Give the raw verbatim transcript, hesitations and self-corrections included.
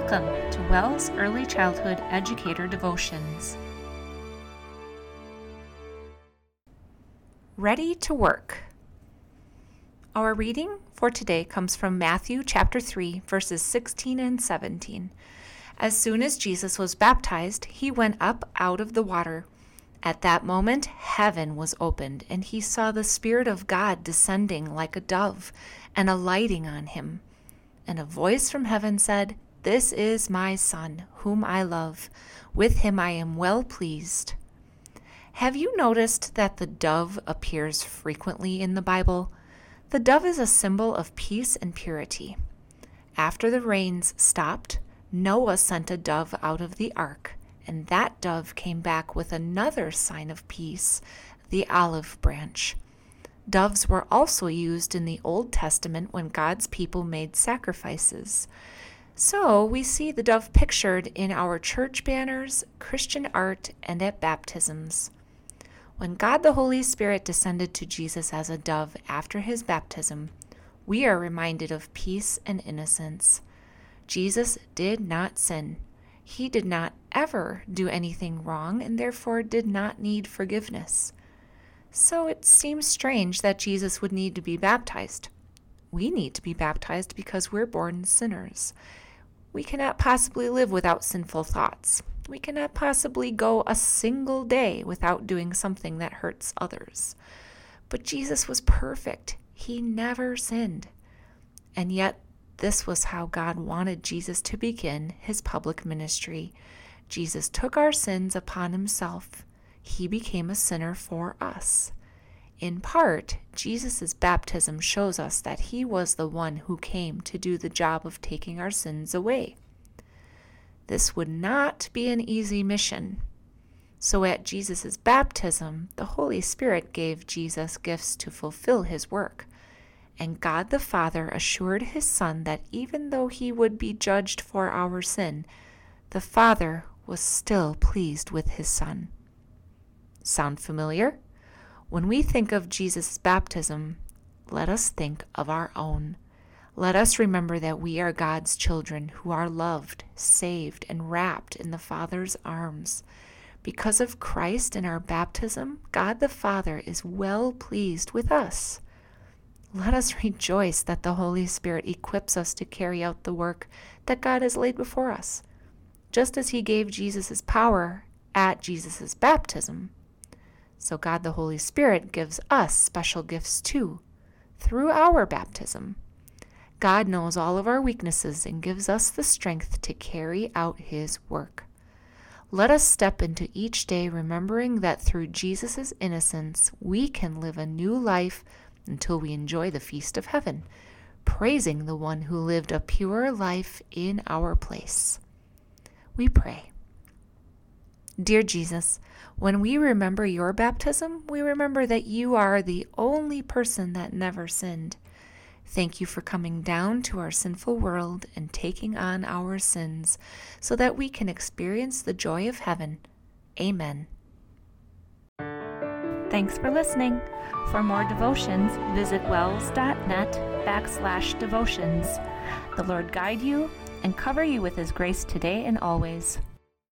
Welcome to Wells Early Childhood Educator Devotions. Ready to work. Our reading for today comes from Matthew chapter three, verses sixteen and seventeen. As soon as Jesus was baptized, he went up out of the water. At that moment, heaven was opened, and he saw the Spirit of God descending like a dove and alighting on him. And a voice from heaven said, "This is my Son, whom I love. With him I am well pleased." Have you noticed that the dove appears frequently in the Bible? The dove is a symbol of peace and purity. After the rains stopped, Noah sent a dove out of the ark, and that dove came back with another sign of peace, the olive branch. Doves were also used in the Old Testament when God's people made sacrifices. So we see the dove pictured in our church banners, Christian art, and at baptisms. When God the Holy Spirit descended to Jesus as a dove after his baptism, we are reminded of peace and innocence. Jesus did not sin. He did not ever do anything wrong and therefore did not need forgiveness. So it seems strange that Jesus would need to be baptized. We need to be baptized because we're born sinners. We cannot possibly live without sinful thoughts. We cannot possibly go a single day without doing something that hurts others. But Jesus was perfect. He never sinned. And yet, this was how God wanted Jesus to begin his public ministry. Jesus took our sins upon himself. He became a sinner for us. In part, Jesus' baptism shows us that he was the one who came to do the job of taking our sins away. This would not be an easy mission. So at Jesus' baptism, the Holy Spirit gave Jesus gifts to fulfill his work. And God the Father assured his Son that even though he would be judged for our sin, the Father was still pleased with his Son. Sound familiar? When we think of Jesus' baptism, let us think of our own. Let us remember that we are God's children who are loved, saved, and wrapped in the Father's arms. Because of Christ and our baptism, God the Father is well pleased with us. Let us rejoice that the Holy Spirit equips us to carry out the work that God has laid before us, just as he gave Jesus' power at Jesus' baptism. So God the Holy Spirit gives us special gifts too, through our baptism. God knows all of our weaknesses and gives us the strength to carry out his work. Let us step into each day remembering that through Jesus' innocence, we can live a new life until we enjoy the feast of heaven, praising the one who lived a pure life in our place. We pray. Dear Jesus, when we remember your baptism, we remember that you are the only person that never sinned. Thank you for coming down to our sinful world and taking on our sins so that we can experience the joy of heaven. Amen. Thanks for listening. For more devotions, visit wells.net backslash devotions. The Lord guide you and cover you with his grace today and always.